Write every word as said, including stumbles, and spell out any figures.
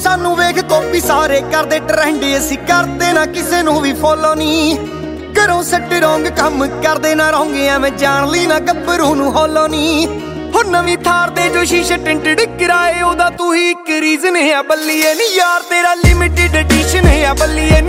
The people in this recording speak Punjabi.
ਸਾਨੂੰ ਵੇਖ ਕਾਪੀ ਸਾਰੇ ਕਰਦੇ ਟ੍ਰੈਂਡ, ਅਸੀਂ ਕਰਦੇ ਨਾ ਕਿਸੇ ਨੂੰ ਵੀ ਫੋਲੋ ਨੀ। ਘਰੋਂ ਸੱਟ ਰੋਂਗ ਕੰਮ ਕਰਦੇ ਨਾ ਰੋਂਗੇ, ਐਵੇਂ ਜਾਣ ਲਈ ਨਾ ਗੱਭਰੂ ਨੂੰ ਹੋਲੋ ਨੀ। ਹੁਣ ਨਵੀਂ ਥਾਰ ਦੇ ਜੋ ਸ਼ੀਸ਼ੇ ਟਿੰਟਡ ਕਰਾਏ, ਉਹਦਾ ਤੂੰ ਹੀ ਇੱਕ ਰੀਜ਼ਨ ਹੈ ਬੱਲੀਏ ਨੀ। ਯਾਰ ਤੇਰਾ ਲਿਮਿਟਡ ਐਡੀਸ਼ਨ ਹੈ ਬੱਲੀਏ ਨੀ।